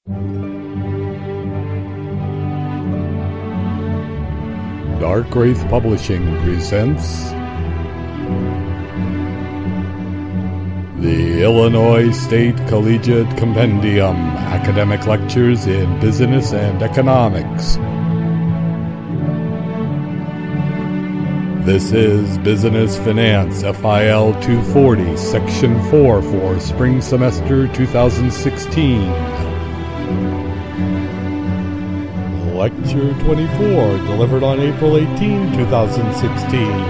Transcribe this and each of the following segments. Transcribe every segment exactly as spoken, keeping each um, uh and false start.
Dark Wraith Publishing presents the Illinois State Collegiate Compendium Academic Lectures in Business and Economics. This is Business Finance F I L two forty, Section four for Spring Semester twenty sixteen. Lecture twenty-four, delivered on April eighteenth, twenty sixteen.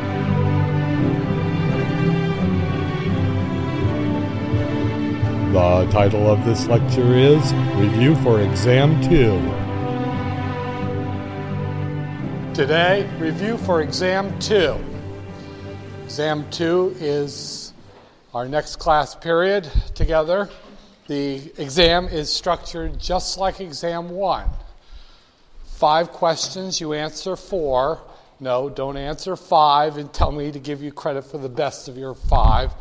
The title of this lecture is Review for Exam two. Today, review for Exam two. Exam two is our next class period together. The exam is structured just like Exam one. Five questions, you answer four. No, don't answer five and tell me to give you credit for the best of your five.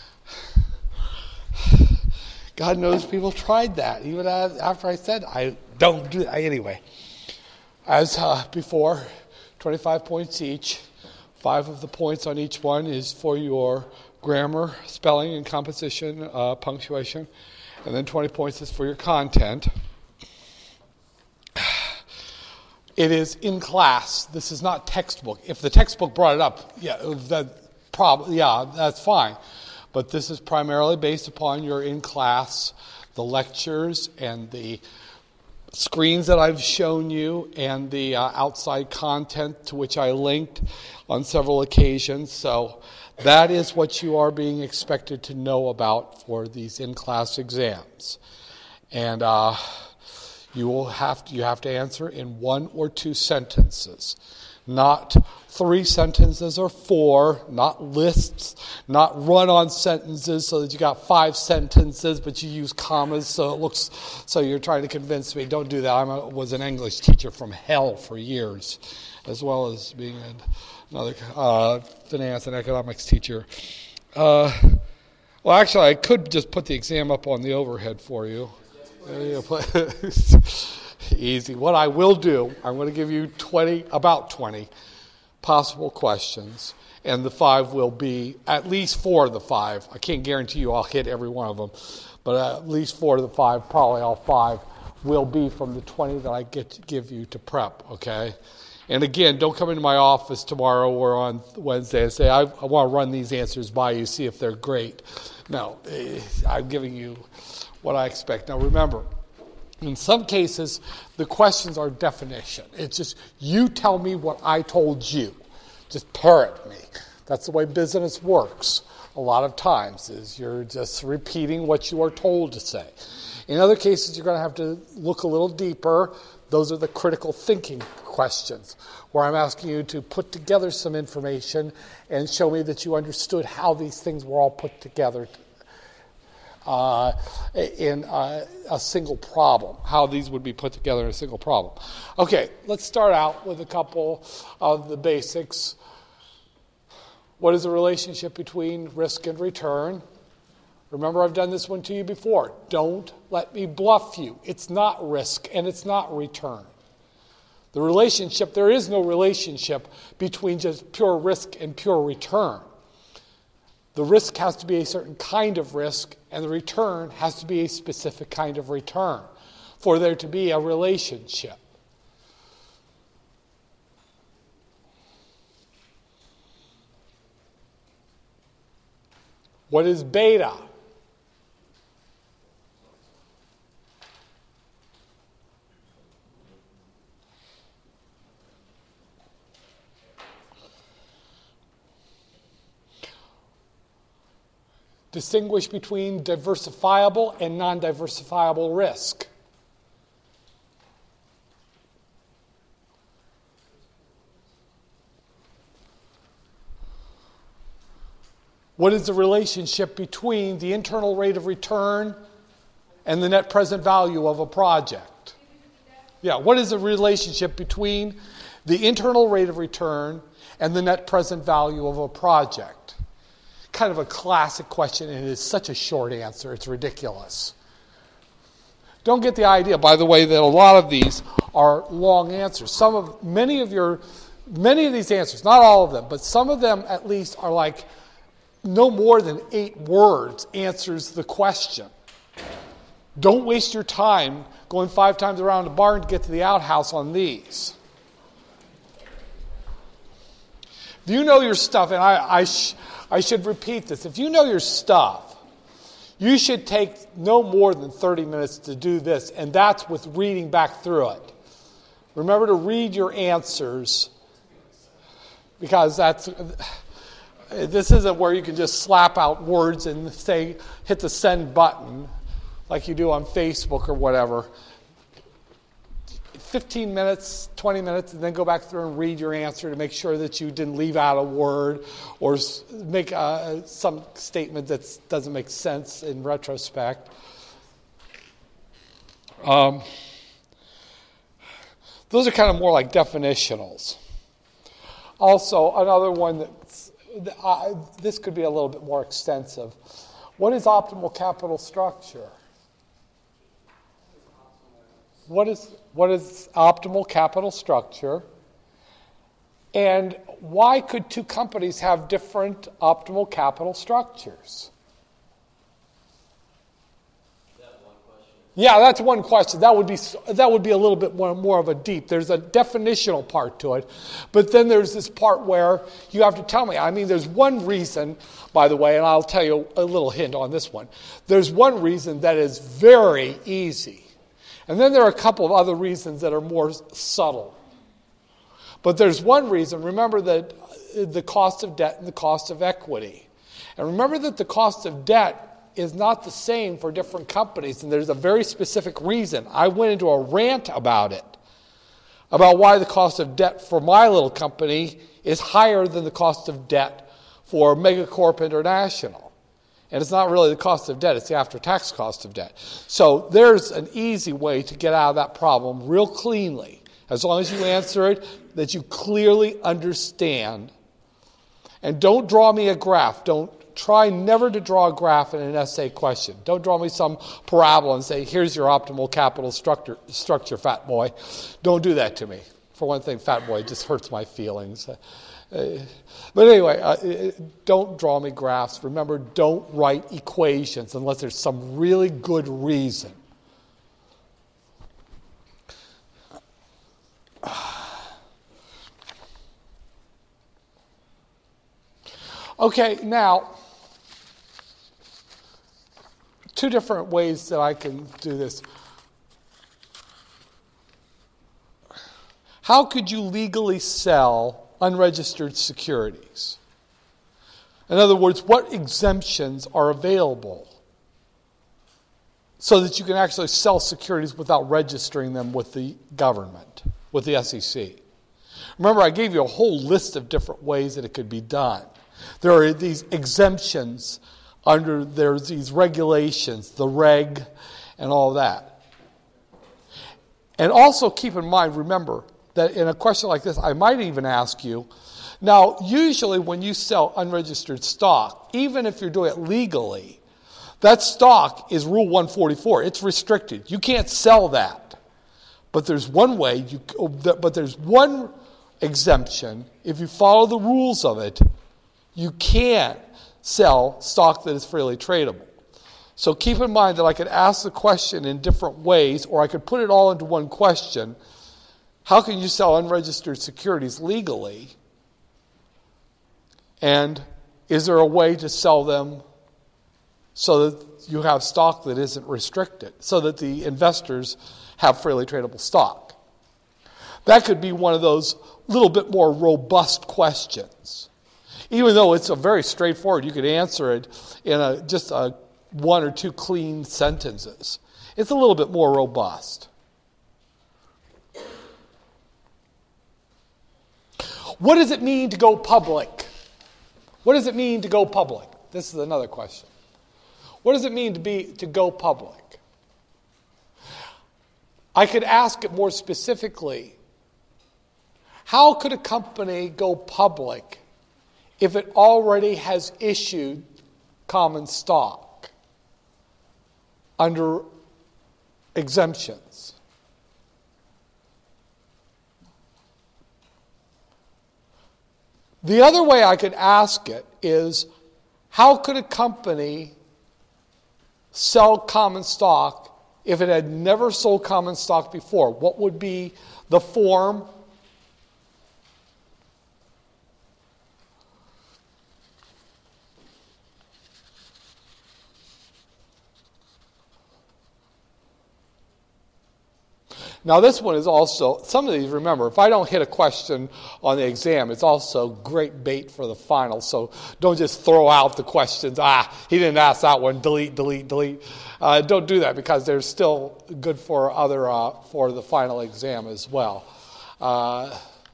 God knows people tried that. Even after I said, I don't do that. Anyway, as uh, before, twenty-five points each. Five of the points on each one is for your grammar, spelling, and composition, uh, punctuation. And then twenty points is for your content. It is in class. This is not textbook. If the textbook brought it up, yeah, that prob- yeah, that's fine. But this is primarily based upon your in-class, the lectures and the screens that I've shown you and the uh, outside content to which I linked on several occasions. So that is what you are being expected to know about for these in-class exams. And uh, you will have to, you have to answer in one or two sentences, not three sentences or four, not lists, not run-on sentences so that you got five sentences, but you use commas so it looks, so you're trying to convince me. Don't do that. I was an English teacher from hell for years, as well as being another uh, finance and economics teacher. Uh, well, actually, I could just put the exam up on the overhead for you. Easy. What I will do, I'm going to give you twenty, about twenty possible questions, and the five will be, at least four of the five. I can't guarantee you I'll hit every one of them, but at least four of the five, probably all five, will be from the twenty that I get to give you to prep, okay? And again, don't come into my office tomorrow or on Wednesday and say, I, I want to run these answers by you, see if they're great. No, I'm giving you what I expect. Now remember, in some cases, the questions are definition. It's just, you tell me what I told you. Just parrot me. That's the way business works a lot of times, is you're just repeating what you are told to say. In other cases, you're going to have to look a little deeper. Those are the critical thinking questions, where I'm asking you to put together some information and show me that you understood how these things were all put together Uh, in uh, a single problem, how these would be put together in a single problem. Okay, let's start out with a couple of the basics. What is the relationship between risk and return? Remember, I've done this one to you before. Don't let me bluff you. It's not risk and it's not return. The relationship, there is no relationship between just pure risk and pure return. The risk has to be a certain kind of risk, and the return has to be a specific kind of return for there to be a relationship. What is beta? Distinguish between diversifiable and non-diversifiable risk. What is the relationship between the internal rate of return and the net present value of a project? Yeah, what is the relationship between the internal rate of return and the net present value of a project? Kind of a classic question, and it is such a short answer, it's ridiculous. Don't get the idea, by the way, that a lot of these are long answers. Some of, many of your, many of these answers, not all of them, but some of them at least are like no more than eight words answers the question. Don't waste your time going five times around the barn to get to the outhouse on these. If you know your stuff, and I, I, sh- I should repeat this, if you know your stuff, you should take no more than thirty minutes to do this, and that's with reading back through it. Remember to read your answers, because that's this isn't where you can just slap out words and say, hit the send button like you do on Facebook or whatever. fifteen minutes, twenty minutes, and then go back through and read your answer to make sure that you didn't leave out a word or make uh, some statement that doesn't make sense in retrospect. Um, those are kind of more like definitionals. Also, another one that's, uh, this could be a little bit more extensive. What is optimal capital structure? What is what is optimal capital structure? And why could two companies have different optimal capital structures? That one question. Yeah, that's one question. That would be that would be a little bit more, more of a deep. There's a definitional part to it, but then there's this part where you have to tell me. I mean, there's one reason, by the way, and I'll tell you a little hint on this one. There's one reason that is very easy. And then there are a couple of other reasons that are more subtle. But there's one reason. Remember that the cost of debt and the cost of equity. And remember that the cost of debt is not the same for different companies. And there's a very specific reason. I went into a rant about it, about why the cost of debt for my little company is higher than the cost of debt for Megacorp International. And it's not really the cost of debt, it's the after-tax cost of debt. So there's an easy way to get out of that problem real cleanly, as long as you answer it, that you clearly understand. And don't draw me a graph. Don't try never to draw a graph in an essay question. Don't draw me some parabola and say, here's your optimal capital structure, structure, fat boy. Don't do that to me. For one thing, fat boy just hurts my feelings. Uh, but anyway, uh, don't draw me graphs. Remember, don't write equations unless there's some really good reason. Okay, now, two different ways that I can do this. How could you legally sell unregistered securities? In other words, what exemptions are available so that you can actually sell securities without registering them with the government, with the S E C? Remember, I gave you a whole list of different ways that it could be done. There are these exemptions under, there's these regulations, the reg, and all that. And also keep in mind, remember, that in a question like this, I might even ask you, now, usually when you sell unregistered stock, even if you're doing it legally, that stock is Rule one forty-four. It's restricted. You can't sell that. But there's one way, you, but there's one exemption. If you follow the rules of it, you can sell stock that is freely tradable. So keep in mind that I could ask the question in different ways, or I could put it all into one question. How can you sell unregistered securities legally? And is there a way to sell them so that you have stock that isn't restricted, so that the investors have freely tradable stock? That could be one of those little bit more robust questions. Even though it's a very straightforward, you could answer it in a, just a one or two clean sentences. It's a little bit more robust. What does it mean to go public? What does it mean to go public? This is another question. What does it mean to be to go public? I could ask it more specifically. How could a company go public if it already has issued common stock under exemptions. The other way I could ask it is, how could a company sell common stock if it had never sold common stock before? What would be the form? Now this one is also, some of these, remember, if I don't hit a question on the exam, it's also great bait for the final. So don't just throw out the questions. Ah, he didn't ask that one. Delete, delete, delete. Uh, don't do that, because they're still good for other uh, for the final exam as well. Uh,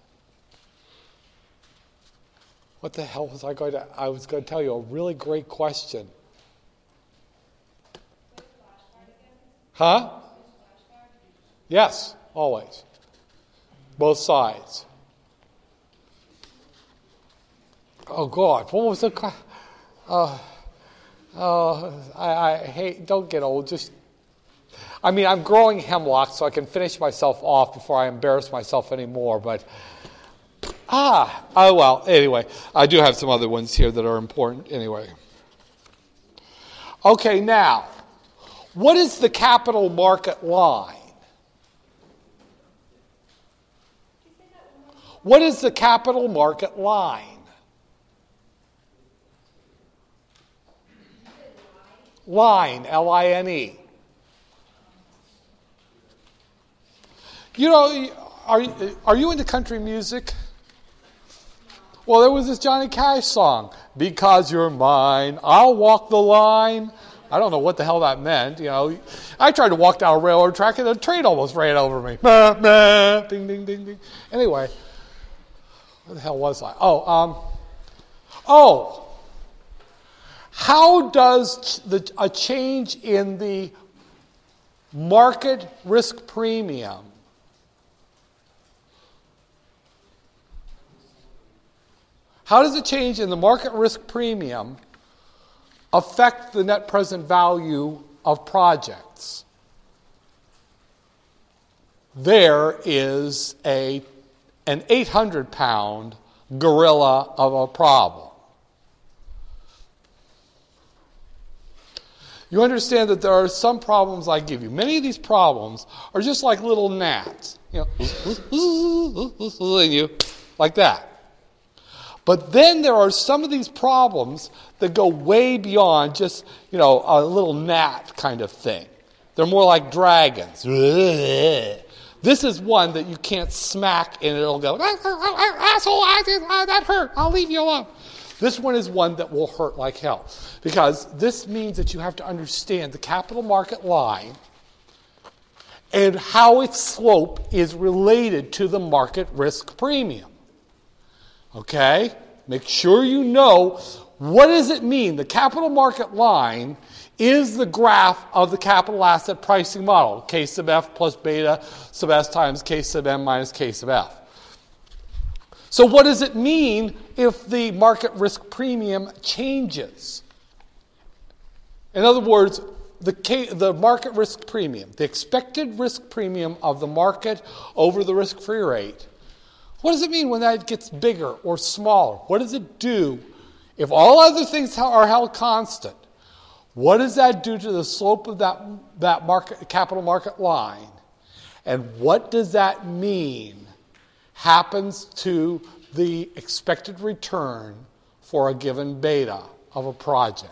what the hell was I going to? I was going to tell you a really great question. Huh? Yes, always. Both sides. Oh, God. What was the question? Uh, uh, I, I hate, don't get old. Just, I mean, I'm growing hemlock so I can finish myself off before I embarrass myself anymore. But, ah, oh, well, anyway. I do have some other ones here that are important anyway. Okay, now, what is the capital market line? What is the capital market line? Line, L I N E. You know, are, are you into country music? Well, there was this Johnny Cash song, Because You're Mine, I'll Walk the Line. I don't know what the hell that meant. You know, I tried to walk down a railroad track and a train almost ran over me. Bah, bah, ding, ding, ding, ding. Anyway. Where the hell was I? Oh, um, oh, how does the, a change in the market risk premium how does a change in the market risk premium affect the net present value of projects? There is a an eight hundred pound gorilla of a problem. You understand that there are some problems I give you. Many of these problems are just like little gnats. You know, you, like that. But then there are some of these problems that go way beyond just, you know, a little gnat kind of thing. They're more like dragons. This is one that you can't smack and it'll go, asshole, that hurt, I'll leave you alone. This one is one that will hurt like hell, because this means that you have to understand the capital market line and how its slope is related to the market risk premium. Okay? Make sure you know, what does it mean? The capital market line is the graph of the capital asset pricing model, K sub F plus beta sub S times K sub M minus K sub F. So what does it mean if the market risk premium changes? In other words, the, K, the market risk premium, the expected risk premium of the market over the risk-free rate, what does it mean when that gets bigger or smaller? What does it do if all other things are held constant? What does that do to the slope of that, that market, capital market line? And what does that mean happens to the expected return for a given beta of a project?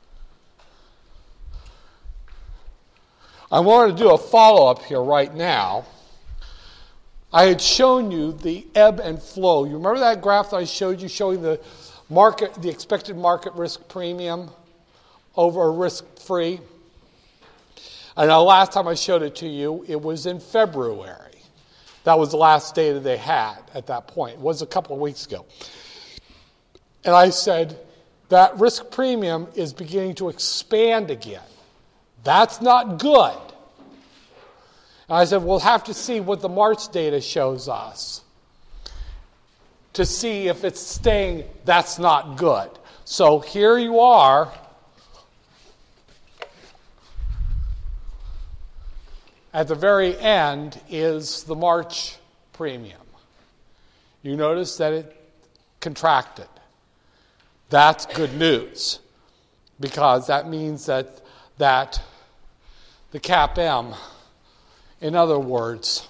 I wanted to do a follow-up here right now. I had shown you the ebb and flow. You remember that graph that I showed you showing the market, the expected market risk premium over risk-free? And the last time I showed it to you, it was in February. That was the last data they had at that point. It was a couple of weeks ago. And I said, that risk premium is beginning to expand again. That's not good. And I said, we'll have to see what the March data shows us to see if it's staying, that's not good. So here you are. at the very end is the March premium. You notice that it contracted. That's good news, because that means that that the cap M, in other words,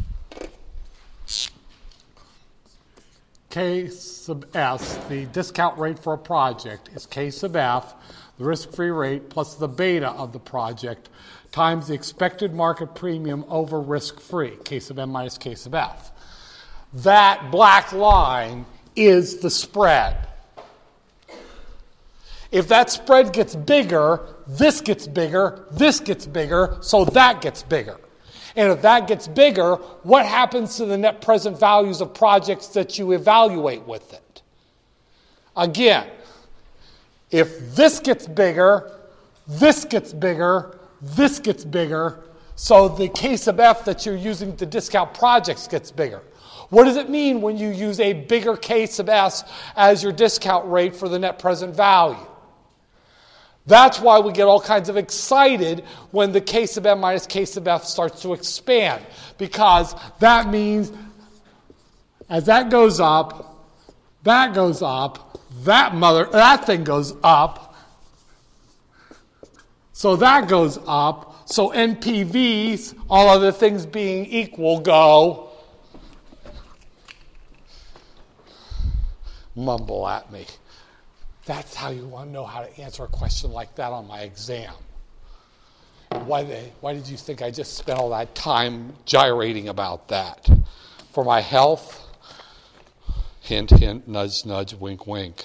K sub S, the discount rate for a project, is K sub F, the risk-free rate, plus the beta of the project, times the expected market premium over risk-free, K sub M minus K sub F. That black line is the spread. If that spread gets bigger, this gets bigger, this gets bigger, so that gets bigger. And if that gets bigger, what happens to the net present values of projects that you evaluate with it? Again, if this gets bigger, this gets bigger, this gets bigger, so the K sub F that you're using to discount projects gets bigger. What does it mean when you use a bigger K sub S as your discount rate for the net present value? That's why we get all kinds of excited when the K sub M minus K sub F starts to expand, because that means as that goes up, that goes up, that mother, that thing goes up, so that goes up, so N P Vs, all other things being equal, go mumble at me. That's how you want to know how to answer a question like that on my exam. Why, they, why did you think I just spent all that time gyrating about that? For my health? Hint, hint, nudge, nudge, wink, wink.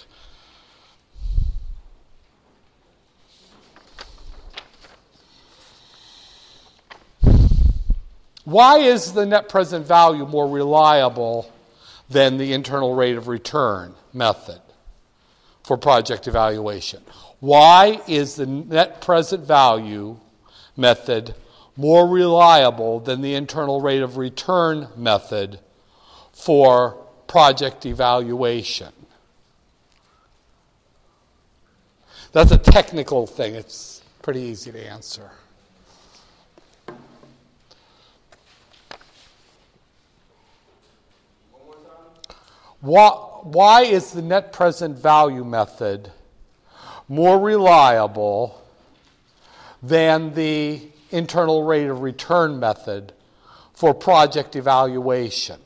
Why is the net present value more reliable than the internal rate of return method for project evaluation? Why is the net present value method more reliable than the internal rate of return method for project evaluation? That's a technical thing. It's pretty easy to answer. Why, why is the net present value method more reliable than the internal rate of return method for project evaluation?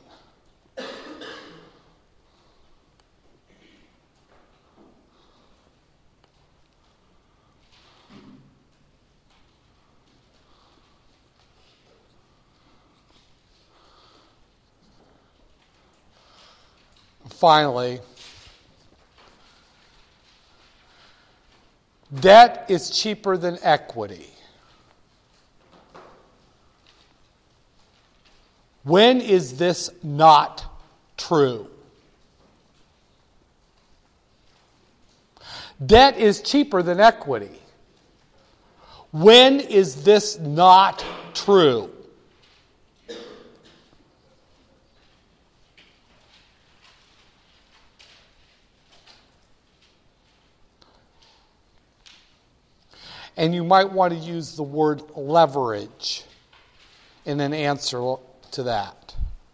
Finally, debt is cheaper than equity. When is this not true? Debt is cheaper than equity. When is this not true? And you might want to use the word leverage in an answer to that.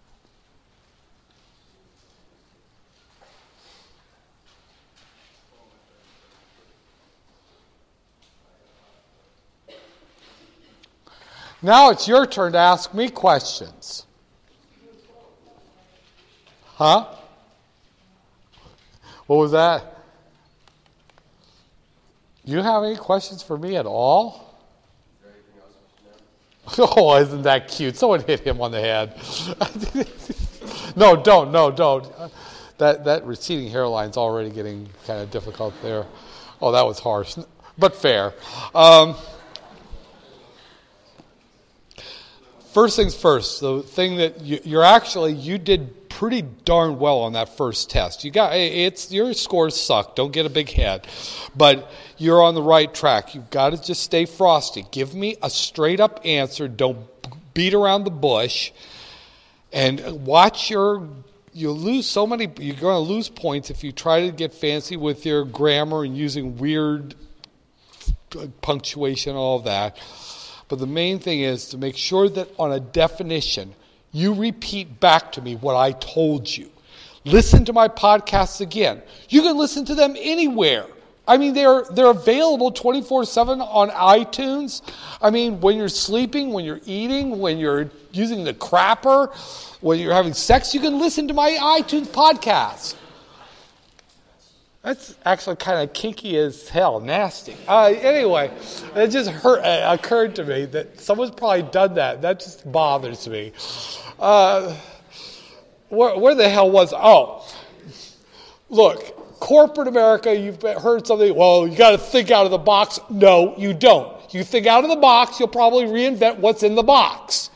Now it's your turn to ask me questions. Huh? What was that? You have any questions for me at all? Oh, isn't that cute? Someone hit him on the head. No, don't, no, don't. That that receding hairline's already getting kind of difficult there. Oh, that was harsh, but fair. Um, first things first, the thing that you, you're actually, you did pretty darn well on that first test. You got, it's, your scores suck. Don't get a big head. But you're on the right track. You've got to just stay frosty. Give me a straight up answer. Don't beat around the bush. And watch your, you'll lose so many, you're going to lose points if you try to get fancy with your grammar and using weird punctuation, all of that. But the main thing is to make sure that on a definition, you repeat back to me what I told you. Listen to my podcasts again. You can listen to them anywhere. I mean, they're they're available twenty-four seven on iTunes. I mean, when you're sleeping, when you're eating, when you're using the crapper, when you're having sex, you can listen to my iTunes podcast. That's actually kind of kinky as hell, nasty. Uh, anyway, it just hurt, uh, occurred to me that someone's probably done that. That just bothers me. Uh, where, where the hell was... Oh, look, corporate America, you've heard something, well, you got to think out of the box. No, you don't. You think out of the box, you'll probably reinvent what's in the box.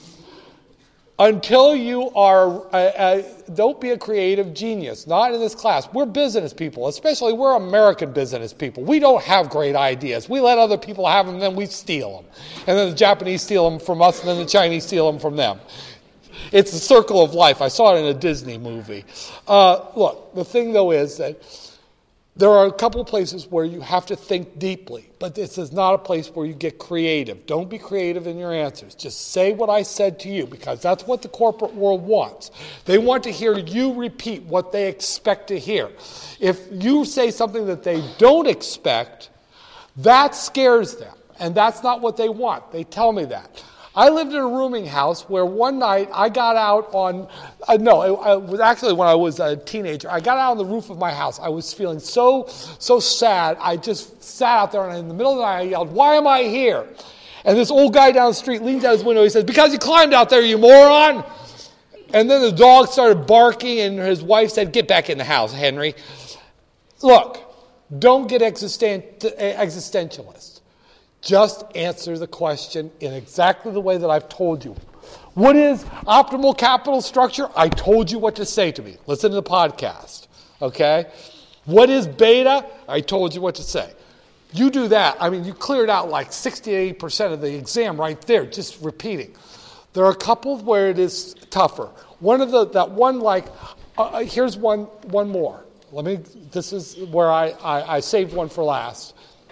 Until you are, uh, uh, don't be a creative genius. Not in this class. We're business people, especially we're American business people. We don't have great ideas. We let other people have them, and then we steal them. And then the Japanese steal them from us, and then the Chinese steal them from them. It's the circle of life. I saw it in a Disney movie. Uh, look, the thing, though, is that there are a couple of places where you have to think deeply, but this is not a place where you get creative. Don't be creative in your answers. Just say what I said to you, because that's what the corporate world wants. They want to hear you repeat what they expect to hear. If you say something that they don't expect, that scares them, and that's not what they want. They tell me that. I lived in a rooming house where one night I got out on, uh, no, it, it was actually when I was a teenager. I got out on the roof of my house. I was feeling so, so sad. I just sat out there, and in the middle of the night I yelled, "Why am I here?" And this old guy down the street leans out his window. He says, "Because you climbed out there, you moron." And then the dog started barking, and his wife said, "Get back in the house, Henry." Look, don't get existen- existentialist. Just answer the question in exactly the way that I've told you. What is optimal capital structure? I told you what to say to me. Listen to the podcast, okay? What is beta? I told you what to say. You do that. I mean, you cleared out like sixty to eighty percent of the exam right there, just repeating. There are a couple where it is tougher. One of the, that one like, uh, here's one one more. Let me, this is where I, I, I saved one for last.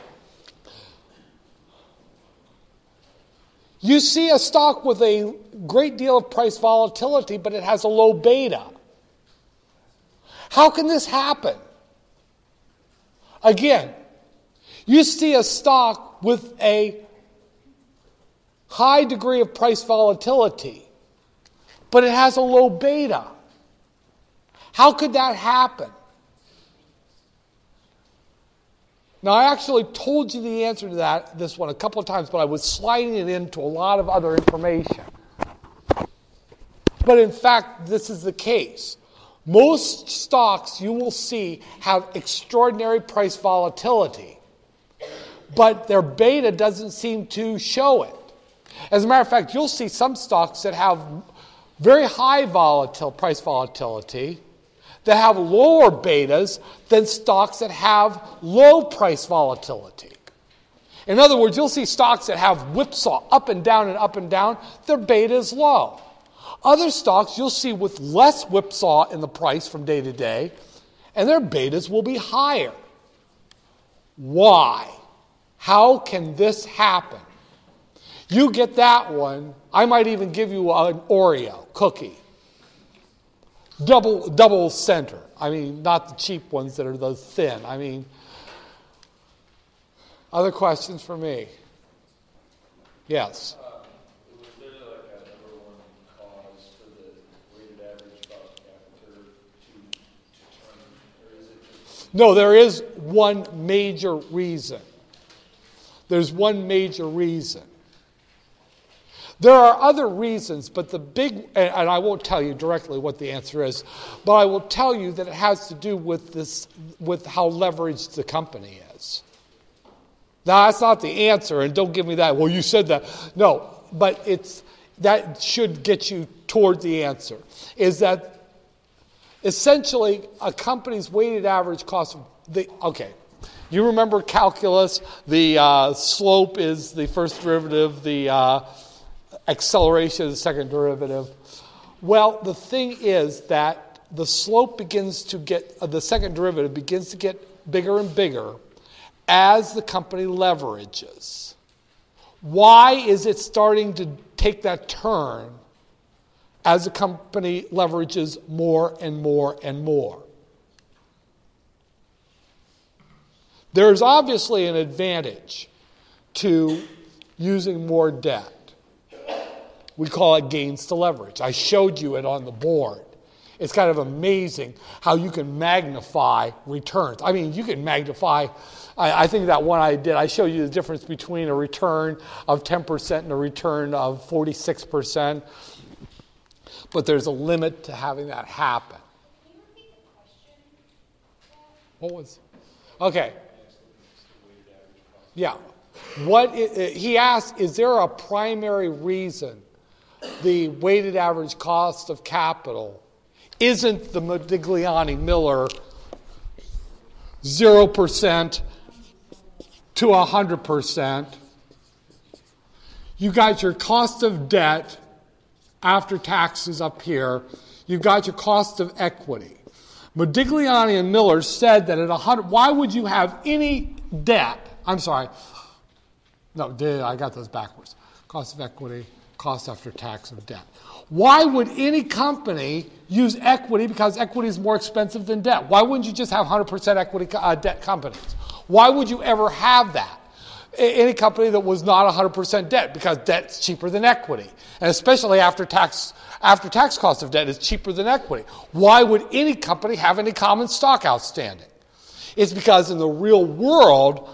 You see a stock with a great deal of price volatility, but it has a low beta. How can this happen? Again, you see a stock with a high degree of price volatility, but it has a low beta. How could that happen? Now, I actually told you the answer to that, this one, a couple of times, but I was sliding it into a lot of other information. But in fact, this is the case. Most stocks you will see have extraordinary price volatility, but their beta doesn't seem to show it. As a matter of fact, you'll see some stocks that have very high volatile price volatility that have lower betas than stocks that have low price volatility. In other words, you'll see stocks that have whipsaw up and down and up and down, their beta is low. Other stocks you'll see with less whipsaw in the price from day to day, and their betas will be higher. Why? How can this happen? You get that one, I might even give you an Oreo cookie. Double double center. I mean, not the cheap ones that are those thin. I mean, other questions for me? Yes. Uh, was there like a number one cause for the weighted average cost of capital to, to turn, or is it just... No, there is one major reason. There's one major reason. There are other reasons, but the big, and I won't tell you directly what the answer is, but I will tell you that it has to do with this, with how leveraged the company is. Now, that's not the answer, and don't give me that, well, you said that. No, but it's, that should get you toward the answer, is that essentially a company's weighted average cost of the, okay, you remember calculus, the uh, slope is the first derivative, the uh, acceleration is the second derivative. Well, the thing is that the slope begins to get, uh, the second derivative begins to get bigger and bigger as the company leverages. Why is it starting to take that turn as the company leverages more and more and more? There's obviously an advantage to using more debt. We call it gains to leverage. I showed you it on the board. It's kind of amazing how you can magnify returns. I mean, you can magnify, I, I think that one I did, I showed you the difference between a return of ten percent and a return of forty-six percent. But there's a limit to having that happen. Can you repeat the question? What was, okay. Yeah. What I, he asked, is there a primary reason the weighted average cost of capital isn't the Modigliani-Miller zero percent to one hundred percent? You got your cost of debt after taxes up here. You got your cost of equity. Modigliani and Miller said that at one hundred, why would you have any debt? I'm sorry. No, I got those backwards. Cost of equity, cost after tax of debt. Why would any company use equity? Because equity is more expensive than debt. Why wouldn't you just have one hundred percent equity uh, debt companies? Why would you ever have that? A- any company that was not one hundred percent debt, because debt's cheaper than equity. And especially after tax, after tax cost of debt is cheaper than equity. Why would any company have any common stock outstanding? It's because in the real world,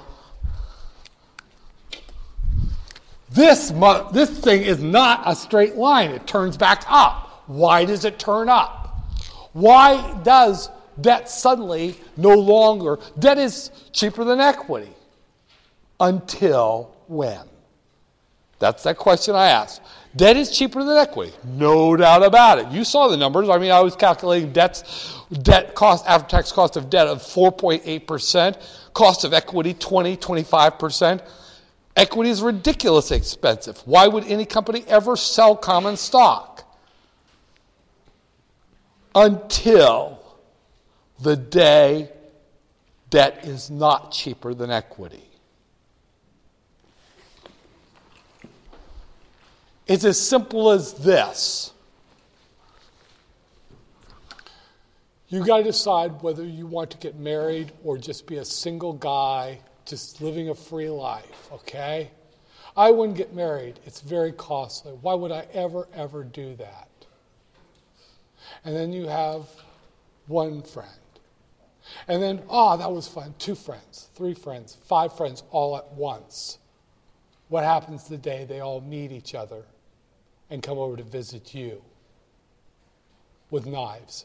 This, this thing is not a straight line. It turns back up. Why does it turn up? Why does debt suddenly no longer... Debt is cheaper than equity. Until when? That's that question I asked. Debt is cheaper than equity. No doubt about it. You saw the numbers. I mean, I was calculating debts, debt cost, after-tax cost of debt of four point eight percent. Cost of equity, twenty, twenty-five percent. Equity is ridiculously expensive. Why would any company ever sell common stock? Until the day debt is not cheaper than equity. It's as simple as this. You got to decide whether you want to get married or just be a single guy just living a free life, okay? I wouldn't get married. It's very costly. Why would I ever, ever do that? And then you have one friend. And then, oh, that was fun. Two friends, three friends, five friends all at once. What happens the day they all meet each other and come over to visit you with knives?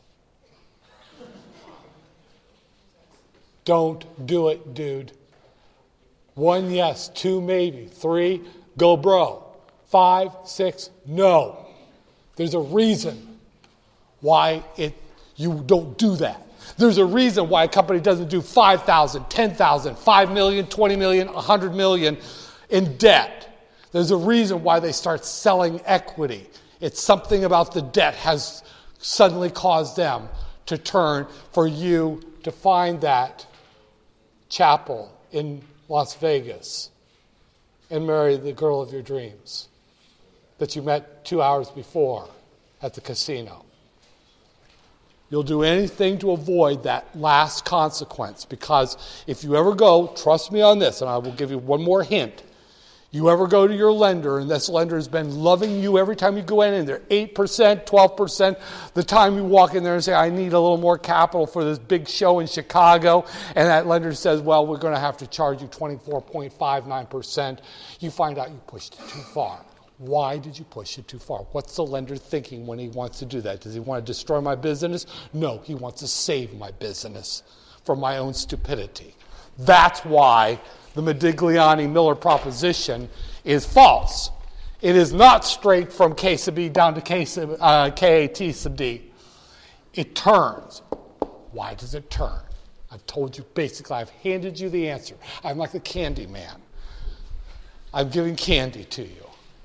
Don't do it, dude. One, yes. Two, maybe. Three, go bro. Five, six, no. There's a reason why it you don't do that. There's a reason why a company doesn't do five thousand, ten thousand, five million, twenty million, one hundred million in debt. There's a reason why they start selling equity. It's something about the debt has suddenly caused them to turn for you to find that chapel in Las Vegas and marry the girl of your dreams that you met two hours before at the casino. You'll do anything to avoid that last consequence, because if you ever go, trust me on this, and I will give you one more hint. You ever go to your lender, and this lender has been loving you every time you go in, and they're eight percent, twelve percent. The time you walk in there and say, I need a little more capital for this big show in Chicago, and that lender says, well, we're going to have to charge you twenty-four point five nine percent. You find out you pushed it too far. Why did you push it too far? What's the lender thinking when he wants to do that? Does he want to destroy my business? No, he wants to save my business from my own stupidity. That's why the Modigliani-Miller proposition is false. It is not straight from K sub B down to K sub, uh, K A T sub D. It turns. Why does it turn? I've told you basically, I've handed you the answer. I'm like the candy man. I'm giving candy to you.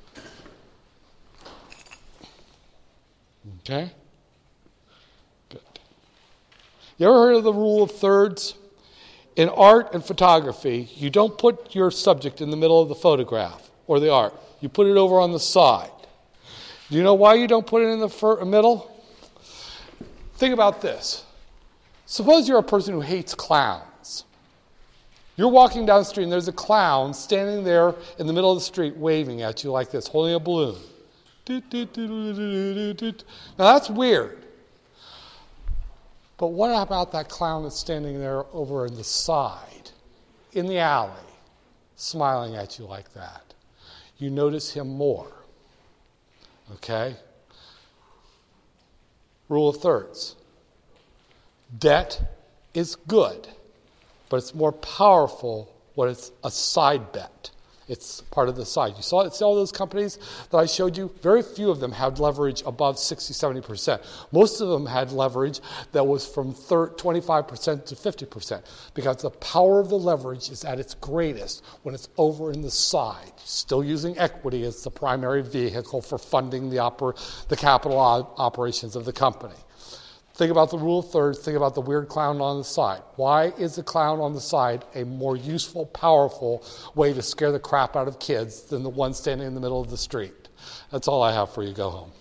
Okay? Good. You ever heard of the rule of thirds? In art and photography, you don't put your subject in the middle of the photograph. or the art. You put it over on the side. Do you know why you don't put it in the fir- middle? Think about this. Suppose you're a person who hates clowns. You're walking down the street and there's a clown standing there in the middle of the street waving at you like this, holding a balloon. Now that's weird. But what about that clown that's standing there over in the side, in the alley, smiling at you like that? You notice him more. Okay? Rule of thirds. Debt is good, but it's more powerful when it's a side bet. It's part of the side. You saw, see all those companies that I showed you? Very few of them had leverage above sixty, seventy percent. Most of them had leverage that was from twenty-five percent to fifty percent because the power of the leverage is at its greatest when it's over in the side, still using equity as the primary vehicle for funding the, oper- the capital op- operations of the company. Think about the rule of thirds. Think about the weird clown on the side. Why is the clown on the side a more useful, powerful way to scare the crap out of kids than the one standing in the middle of the street? That's all I have for you. Go home.